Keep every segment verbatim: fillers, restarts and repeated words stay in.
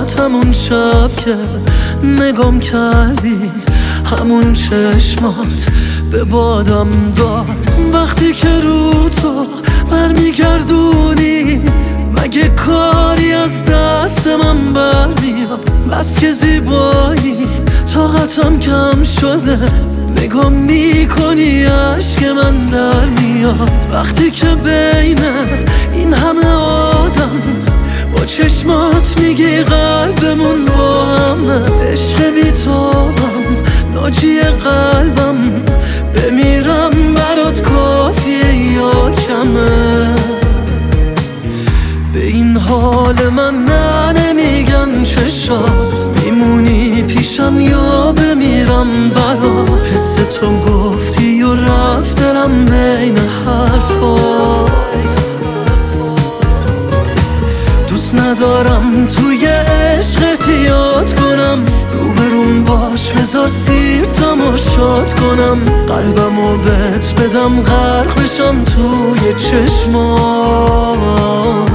چشمات همون شب که نگام کردی، همون چشمات به بادم داد. وقتی که رو تو برمیگردونی مگه کاری از دست من برمیاد؟ بس که زیبایی طاقتم کم شده، نگاه میکنی عشق من در میاد. وقتی که بین این همه آدم با چشمات میگی قلبمون با همه، عشق بی تو هم ناجی قلبم، بمیرم برات کافیه یا کمه؟ به این حال من نه نمیگن چشات، میمونی پیشم یا بمیرم برات. حس تو گفتی و رفت دلم بین حرفات. دوست ندارم توی عشقت یاد کنم، روبروم باش بذار سیر تماشات کنم، قلبمو بهت بدم غرق بشم توی چشمات.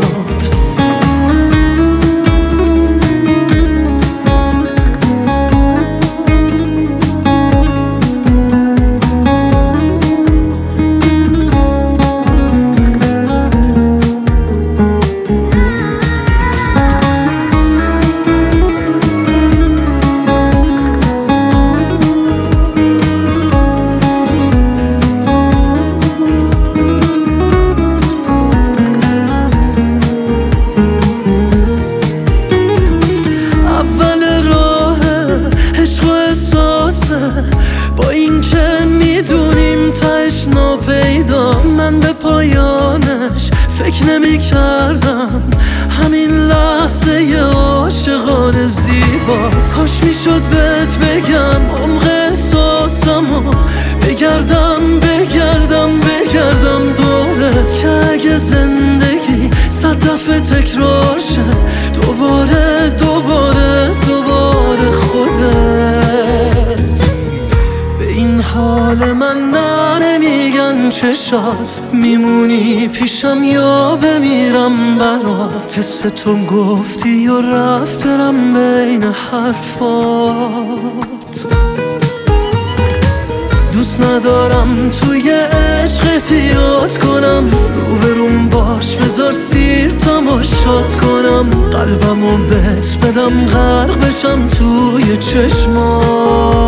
با این که میدونیم تاش ناپیداست، من به پایانش فکر نمی کردم، همین لحظه ی عاشقانه زیباست. کاش میشد بهت بگم عمق احساسمو، بگردم بگردم بگردم دورت، که اگه زندگی صد دفعه تکرار شه، دوباره دوباره دوباره خودت. این حال من نه نمیگن چشات، میمونی پیشم یا بمیرم برات. حس تو گفتی و رفت دلم بین حرفات. دوست ندارم توی عشقت یاد کنم، روبروم باش بذار سیر تماشات کنم، قلبمو بهت بدم غرق بشم توی چشمات.